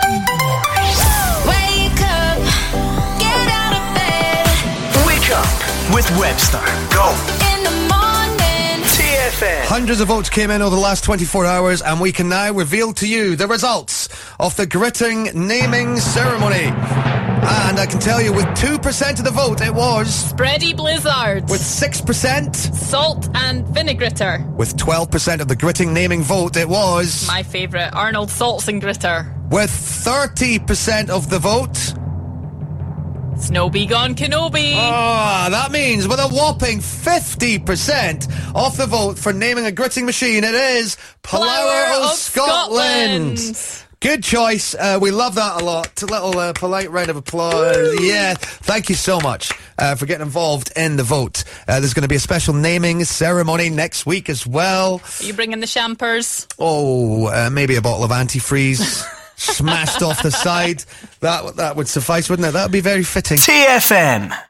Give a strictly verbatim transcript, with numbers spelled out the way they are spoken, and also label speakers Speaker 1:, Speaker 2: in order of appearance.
Speaker 1: Wake up, get out of bed.
Speaker 2: Wake up with Webster. Go.
Speaker 1: In the morning.
Speaker 2: T F M.
Speaker 3: Hundreds of votes came in over the last twenty-four hours, and we can now reveal to you the results of the Gritting naming ceremony. And I can tell you, with two percent of the vote, it was...
Speaker 4: Spready Blizzard.
Speaker 3: With six percent...
Speaker 4: Salt and Vinegritter.
Speaker 3: With twelve percent of the Gritting naming vote, it was...
Speaker 4: My favourite, Arnold Salts and Gritter.
Speaker 3: With thirty percent of the vote...
Speaker 4: Snowbie Gone Kenobi.
Speaker 3: Ah, that means with a whopping fifty percent of the vote for naming a gritting machine, it is Plower,
Speaker 4: Plower
Speaker 3: of,
Speaker 4: of
Speaker 3: Scotland.
Speaker 4: Scotland.
Speaker 3: Good choice. Uh, we love that a lot. A little uh, polite round of applause. Woo. Yeah. Thank you so much uh, for getting involved in the vote. Uh, there's going to be a special naming ceremony next week as well.
Speaker 4: Are you bringing the champers?
Speaker 3: Oh, uh, maybe a bottle of antifreeze smashed off the side. That that would suffice, wouldn't it? That would be very fitting.
Speaker 2: T F M.